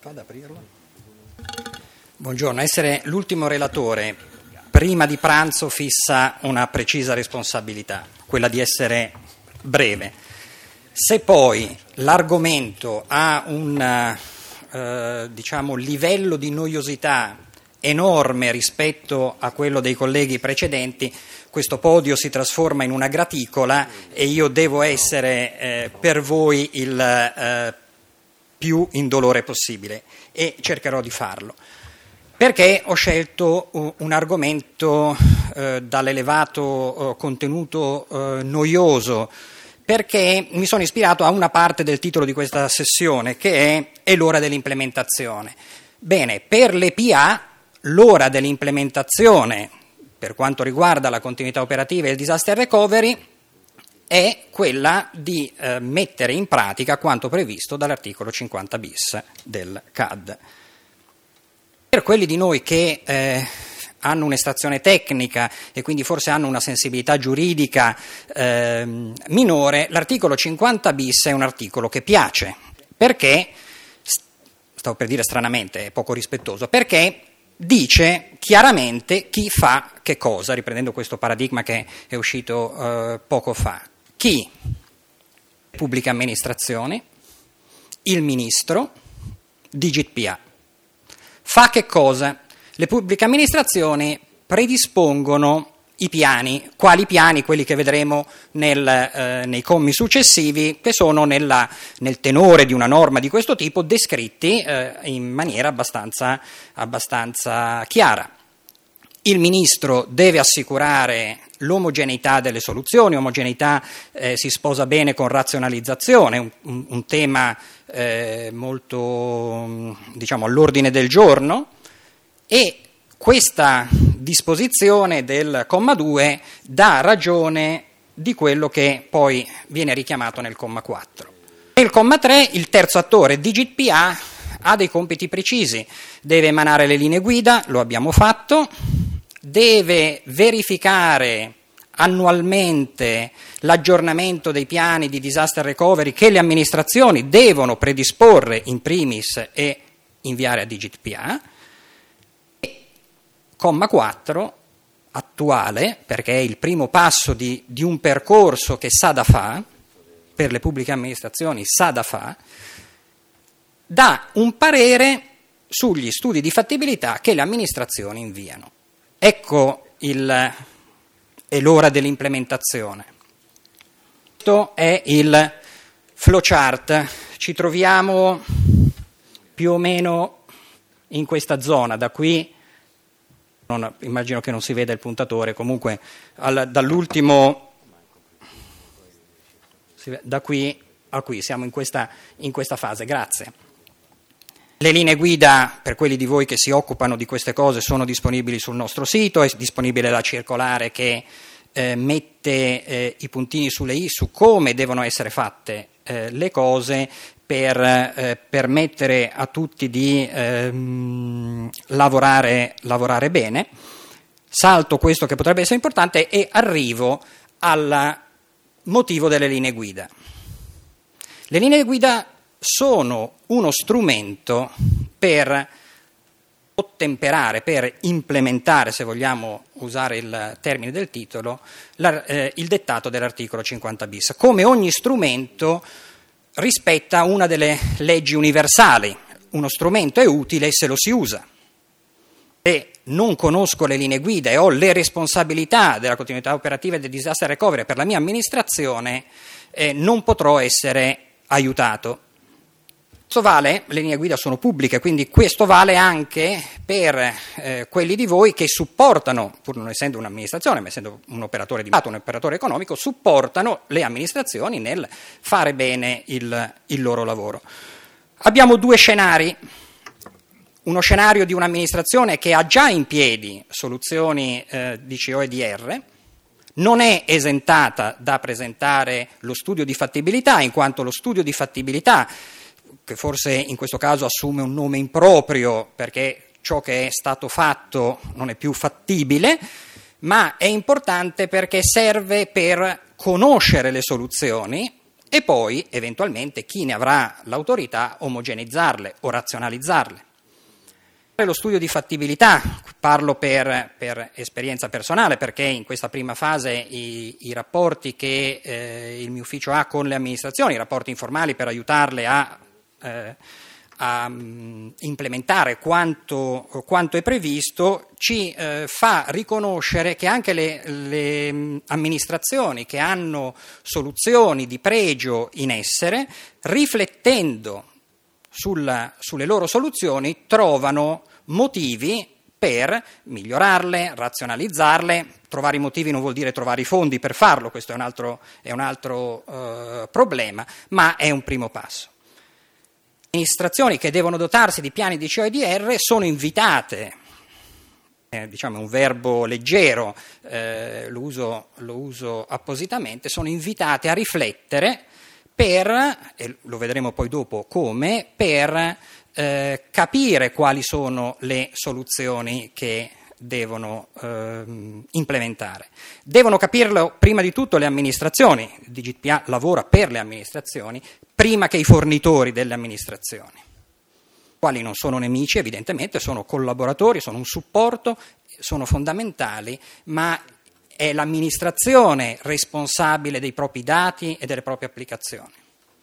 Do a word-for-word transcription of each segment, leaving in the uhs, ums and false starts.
fa ad aprirlo? Buongiorno, essere l'ultimo relatore prima di pranzo fissa una precisa responsabilità, quella di essere breve. Se poi l'argomento ha un eh, diciamo, livello di noiosità enorme rispetto a quello dei colleghi precedenti, questo podio si trasforma in una graticola e io devo essere eh, per voi il eh, più indolore possibile e cercherò di farlo. Perché ho scelto un argomento eh, dall'elevato eh, contenuto eh, noioso? Perché mi sono ispirato a una parte del titolo di questa sessione, che è «È l'ora dell'implementazione». Bene, per le P A l'ora dell'implementazione, per quanto riguarda la continuità operativa e il disaster recovery, è quella di eh, mettere in pratica quanto previsto dall'articolo cinquanta bis del C A D. Per quelli di noi che eh, hanno un'estrazione tecnica e quindi forse hanno una sensibilità giuridica eh, minore, l'articolo cinquanta bis è un articolo che piace, perché, stavo per dire stranamente, è poco rispettoso, perché dice chiaramente chi fa che cosa, riprendendo questo paradigma che è uscito eh, poco fa. Chi? Pubbliche amministrazioni, il ministro, Digit P A. Fa che cosa? Le pubbliche amministrazioni predispongono i piani. Quali piani? Quelli che vedremo nel, eh, nei commi successivi, che sono nella, nel tenore di una norma di questo tipo descritti eh, in maniera abbastanza, abbastanza chiara. Il ministro deve assicurare l'omogeneità delle soluzioni, omogeneità eh, si sposa bene con razionalizzazione, un, un, un tema eh, molto diciamo all'ordine del giorno, e questa disposizione del comma due dà ragione di quello che poi viene richiamato nel comma quattro. Nel comma tre il terzo attore, Digit P A, ha dei compiti precisi, deve emanare le linee guida, lo abbiamo fatto, deve verificare annualmente l'aggiornamento dei piani di disaster recovery che le amministrazioni devono predisporre in primis e inviare a Digit P A. E comma quattro, attuale, perché è il primo passo di, di un percorso che S A D A fa, per le pubbliche amministrazioni S A D A fa, dà un parere sugli studi di fattibilità che le amministrazioni inviano. Ecco il, è l'ora dell'implementazione. Questo è il flowchart. Ci troviamo più o meno in questa zona. Da qui, non, immagino che non si veda il puntatore, comunque al, dall'ultimo, da qui a qui, siamo in questa, in questa fase. Grazie. Le linee guida, per quelli di voi che si occupano di queste cose, sono disponibili sul nostro sito, è disponibile la circolare che eh, mette eh, i puntini sulle i su come devono essere fatte eh, le cose per eh, permettere a tutti di ehm, lavorare, lavorare bene. Salto questo che potrebbe essere importante e arrivo al motivo delle linee guida. Le linee guida sono uno strumento per ottemperare, per implementare, se vogliamo usare il termine del titolo, la, eh, il dettato dell'articolo cinquanta bis. Come ogni strumento rispetta una delle leggi universali. Uno strumento è utile se lo si usa. Se non conosco le linee guida e ho le responsabilità della continuità operativa e del disaster recovery per la mia amministrazione, eh, non potrò essere aiutato. Questo vale, le linee guida sono pubbliche, quindi questo vale anche per eh, quelli di voi che supportano, pur non essendo un'amministrazione, ma essendo un operatore di un operatore economico, supportano le amministrazioni nel fare bene il, il loro lavoro. Abbiamo due scenari. Uno scenario di un'amministrazione che ha già in piedi soluzioni eh, di C O E D R, non è esentata da presentare lo studio di fattibilità, in quanto lo studio di fattibilità, che forse in questo caso assume un nome improprio perché ciò che è stato fatto non è più fattibile, ma è importante perché serve per conoscere le soluzioni e poi eventualmente chi ne avrà l'autorità omogeneizzarle o razionalizzarle. Lo studio di fattibilità, parlo per, per esperienza personale, perché in questa prima fase i, i rapporti che eh, il mio ufficio ha con le amministrazioni, i rapporti informali per aiutarle a, eh, a um, implementare quanto, quanto è previsto, ci eh, fa riconoscere che anche le, le amministrazioni che hanno soluzioni di pregio in essere, riflettendo Sulla, sulle loro soluzioni, trovano motivi per migliorarle, razionalizzarle. Trovare i motivi non vuol dire trovare i fondi per farlo, questo è un altro, è un altro eh, problema, ma è un primo passo. Le amministrazioni che devono dotarsi di piani di C O E D R sono invitate, eh, diciamo è un verbo leggero, eh, lo uso, lo uso appositamente, sono invitate a riflettere per, e lo vedremo poi dopo come, per eh, capire quali sono le soluzioni che devono eh, implementare. Devono capirlo prima di tutto le amministrazioni, il D G P A lavora per le amministrazioni, prima che i fornitori delle amministrazioni, quali non sono nemici evidentemente, sono collaboratori, sono un supporto, sono fondamentali, ma è l'amministrazione responsabile dei propri dati e delle proprie applicazioni.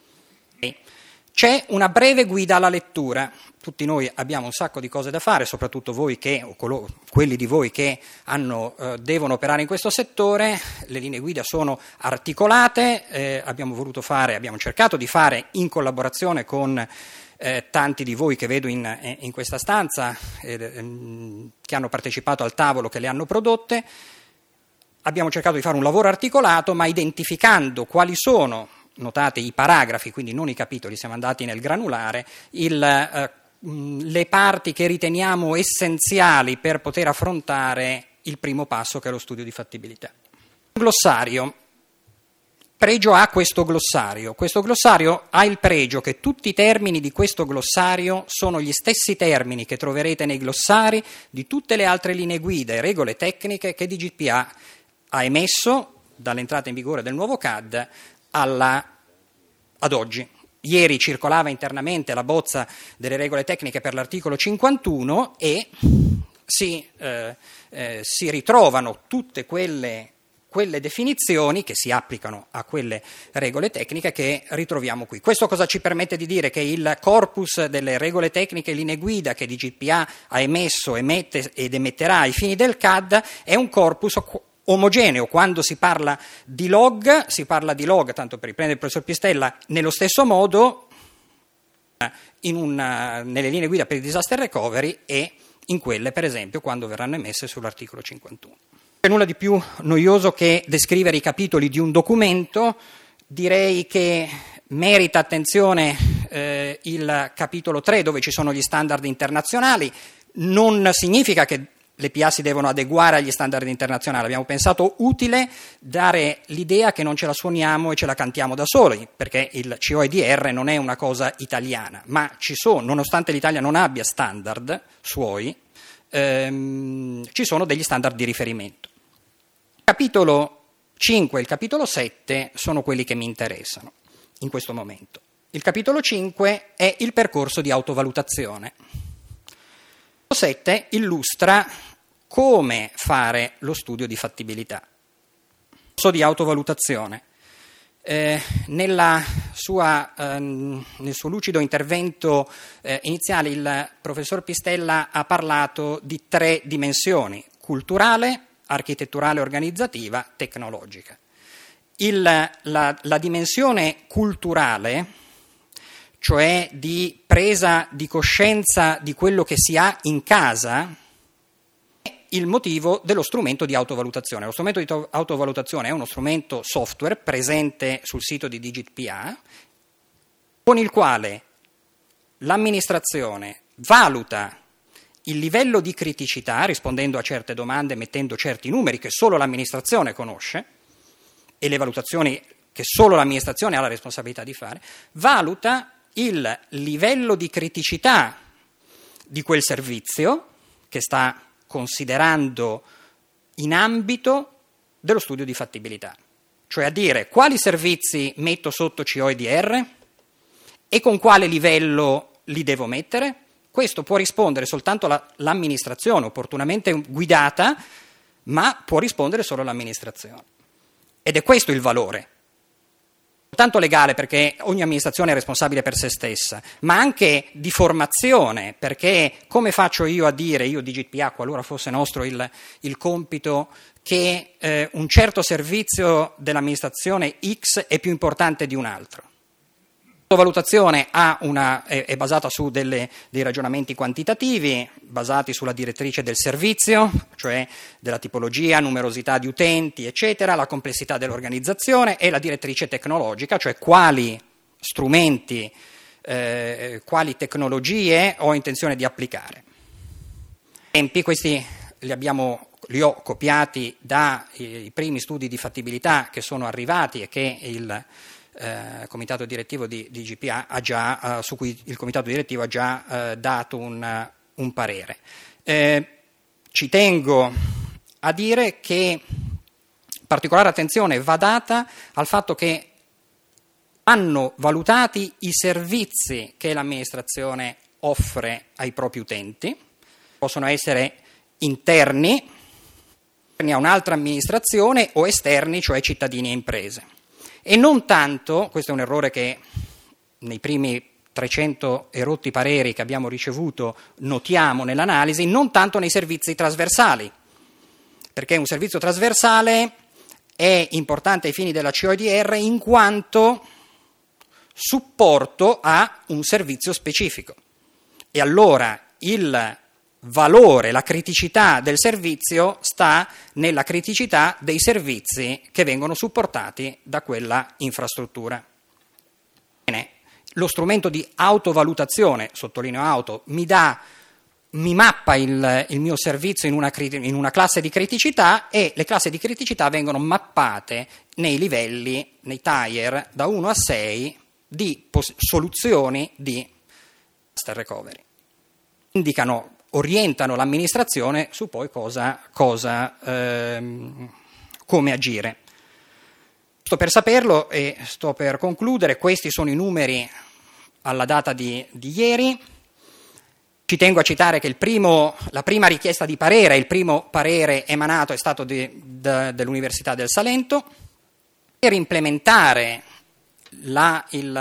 C'è una breve guida alla lettura. Tutti noi abbiamo un sacco di cose da fare, soprattutto voi che, o coloro, quelli di voi che hanno, eh, devono operare in questo settore. Le linee guida sono articolate, eh, abbiamo voluto fare, abbiamo cercato di fare in collaborazione con eh, tanti di voi che vedo in, in questa stanza, eh, che hanno partecipato al tavolo, che le hanno prodotte. Abbiamo cercato di fare un lavoro articolato, ma identificando quali sono, notate i paragrafi, quindi non i capitoli, siamo andati nel granulare, il, eh, le parti che riteniamo essenziali per poter affrontare il primo passo, che è lo studio di fattibilità. Glossario. Pregio ha questo glossario. Questo glossario ha il pregio che tutti i termini di questo glossario sono gli stessi termini che troverete nei glossari di tutte le altre linee guida e regole tecniche che D G P A ha emesso dall'entrata in vigore del nuovo C A D alla, ad oggi. Ieri circolava internamente la bozza delle regole tecniche per l'articolo cinquantuno e si, eh, eh, si ritrovano tutte quelle, quelle definizioni che si applicano a quelle regole tecniche che ritroviamo qui. Questo cosa ci permette di dire? Che il corpus delle regole tecniche e linee guida che D G P A ha emesso, emette ed emetterà ai fini del C A D è un corpus omogeneo. Quando si parla di log, si parla di log, tanto per riprendere il professor Pistella, nello stesso modo in una, nelle linee guida per il disaster recovery e in quelle, per esempio, quando verranno emesse sull'articolo cinquantuno. Non c'è nulla di più noioso che descrivere i capitoli di un documento. Direi che merita attenzione eh, il capitolo tre, dove ci sono gli standard internazionali. Non significa che le P A si devono adeguare agli standard internazionali. Abbiamo pensato utile dare l'idea che non ce la suoniamo e ce la cantiamo da soli, perché il C O E D R non è una cosa italiana, ma ci sono, nonostante l'Italia non abbia standard suoi, ehm, ci sono degli standard di riferimento. Il capitolo cinque e il capitolo sette sono quelli che mi interessano in questo momento. Il capitolo cinque è il percorso di autovalutazione. Il capitolo sette illustra come fare lo studio di fattibilità. Il percorso di autovalutazione. Eh, nella sua, ehm, nel suo lucido intervento eh, iniziale il professor Pistella ha parlato di tre dimensioni: culturale, architetturale organizzativa, tecnologica. Il, la, la dimensione culturale, cioè di presa di coscienza di quello che si ha in casa, è il motivo dello strumento di autovalutazione. Lo strumento di autovalutazione è uno strumento software presente sul sito di D G P A, con il quale l'amministrazione valuta il livello di criticità, rispondendo a certe domande, mettendo certi numeri che solo l'amministrazione conosce, e le valutazioni che solo l'amministrazione ha la responsabilità di fare, valuta il livello di criticità di quel servizio che sta considerando in ambito dello studio di fattibilità. cioè a dire quali servizi metto sotto C O E D R e con quale livello li devo mettere. Questo può rispondere soltanto la, l'amministrazione, opportunamente guidata, ma può rispondere solo l'amministrazione. Ed è questo il valore. Tanto legale, perché ogni amministrazione è responsabile per se stessa, ma anche di formazione, perché come faccio io a dire, io D G P A, qualora fosse nostro il, il compito, che eh, un certo servizio dell'amministrazione X è più importante di un altro? La valutazione ha una, è, è basata su delle, dei ragionamenti quantitativi, basati sulla direttrice del servizio, cioè della tipologia, numerosità di utenti, eccetera, la complessità dell'organizzazione, e la direttrice tecnologica, cioè quali strumenti, eh, quali tecnologie ho intenzione di applicare. Esempi, questi li abbiamo, li ho copiati dai primi studi di fattibilità che sono arrivati e che il Eh, comitato direttivo di D G P A ha già, eh, su cui il comitato direttivo ha già eh, dato un, un parere. Eh, ci tengo a dire che particolare attenzione va data al fatto che vanno valutati i servizi che l'amministrazione offre ai propri utenti, possono essere interni a un'altra amministrazione o esterni, cioè cittadini e imprese. E non tanto, questo è un errore che nei primi trecento erotti pareri che abbiamo ricevuto notiamo nell'analisi, non tanto nei servizi trasversali, perché un servizio trasversale è importante ai fini della C O E D R in quanto supporto a un servizio specifico. E allora il valore, la criticità del servizio sta nella criticità dei servizi che vengono supportati da quella infrastruttura. Bene, lo strumento di autovalutazione, sottolineo auto, mi dà, mi mappa il, il mio servizio in una, in una classe di criticità, e le classi di criticità vengono mappate nei livelli, nei tier da uno a sei di pos- soluzioni di disaster recovery. Indicano, orientano l'amministrazione su poi cosa, cosa ehm, come agire. Sto per saperlo e sto per concludere. Questi sono i numeri alla data di, di ieri. Ci tengo a citare che il primo, la prima richiesta di parere, il primo parere emanato è stato di, de, dell'Università del Salento per implementare La,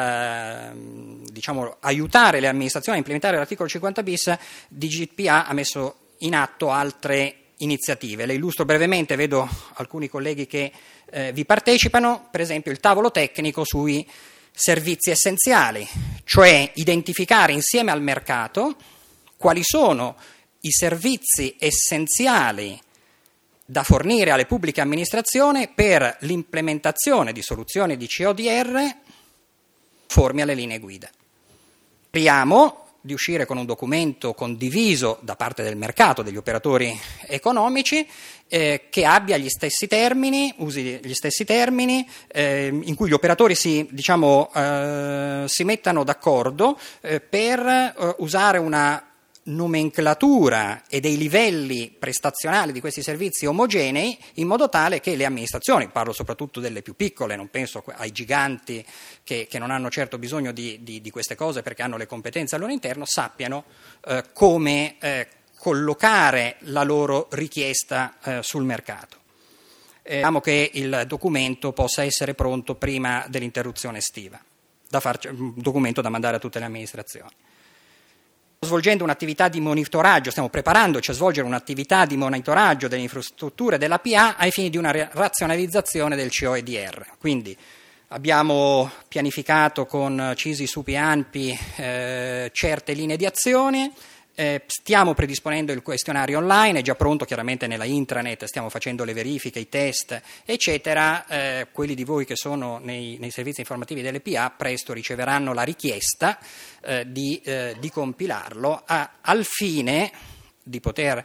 il, diciamo, aiutare le amministrazioni a implementare l'articolo cinquanta bis. D G P A ha messo in atto altre iniziative. Le illustro brevemente, vedo alcuni colleghi che eh, vi partecipano. Per esempio il tavolo tecnico sui servizi essenziali, cioè identificare insieme al mercato quali sono i servizi essenziali da fornire alle pubbliche amministrazioni per l'implementazione di soluzioni di C O D R conformi alle linee guida. Speriamo di uscire con un documento condiviso da parte del mercato, degli operatori economici, eh, che abbia gli stessi termini, usi gli stessi termini, eh, in cui gli operatori si, diciamo, eh, si mettano d'accordo eh, per eh, usare una nomenclatura e dei livelli prestazionali di questi servizi omogenei, in modo tale che le amministrazioni, parlo soprattutto delle più piccole, non penso ai giganti che, che non hanno certo bisogno di, di, di queste cose perché hanno le competenze al loro interno, sappiano eh, come eh, collocare la loro richiesta eh, sul mercato. Speriamo che il documento possa essere pronto prima dell'interruzione estiva, da farci, un documento da mandare a tutte le amministrazioni. Svolgendo un'attività di monitoraggio, stiamo preparandoci a svolgere un'attività di monitoraggio delle infrastrutture della P A ai fini di una razionalizzazione del C O E D R. Quindi abbiamo pianificato con CISI, SUPI e ANPI eh, certe linee di azione. Eh, stiamo predisponendo il questionario online, è già pronto chiaramente nella intranet, stiamo facendo le verifiche, i test, eccetera. Eh, quelli di voi che sono nei, nei servizi informativi delle P A presto riceveranno la richiesta eh, di, eh, di compilarlo a, al fine di poter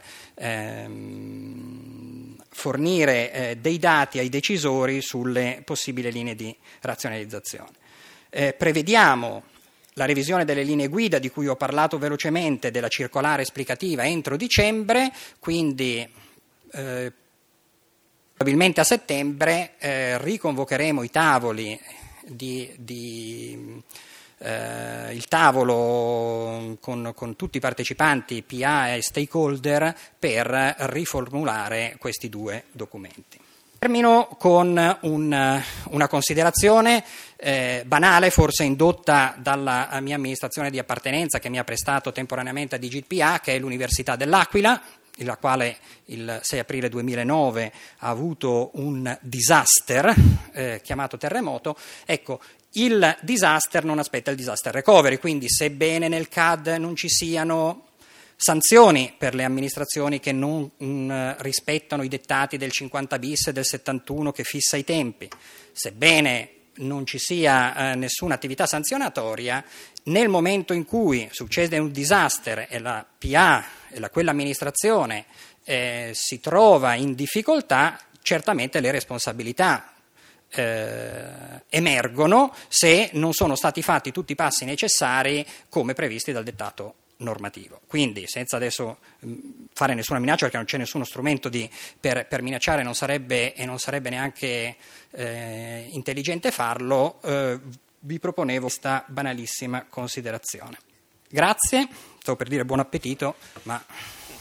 ehm, fornire eh, dei dati ai decisori sulle possibili linee di razionalizzazione. Eh, prevediamo la revisione delle linee guida di cui ho parlato velocemente, della circolare esplicativa entro dicembre, quindi eh, Probabilmente a settembre eh, riconvocheremo i tavoli di, di eh, il tavolo con, con tutti i partecipanti P A e stakeholder per riformulare questi due documenti. Termino con un, una considerazione eh, banale, forse indotta dalla mia amministrazione di appartenenza, che mi ha prestato temporaneamente a D G P A, che è l'Università dell'Aquila, la quale il sei aprile duemilanove ha avuto un disaster eh, chiamato terremoto. Ecco, il disaster non aspetta il disaster recovery, quindi sebbene nel C A D non ci siano sanzioni per le amministrazioni che non mh, rispettano i dettati del cinquanta bis e del settantuno che fissa i tempi, sebbene non ci sia eh, nessuna attività sanzionatoria, nel momento in cui succede un disaster e la P A e la, quell'amministrazione eh, si trova in difficoltà, certamente le responsabilità eh, emergono se non sono stati fatti tutti i passi necessari come previsti dal dettato normativo. Quindi, senza adesso mh, fare nessuna minaccia, perché non c'è nessuno strumento di, per, per minacciare, non sarebbe, e non sarebbe neanche eh, intelligente farlo, eh, vi proponevo questa banalissima considerazione. Grazie, stavo per dire buon appetito, ma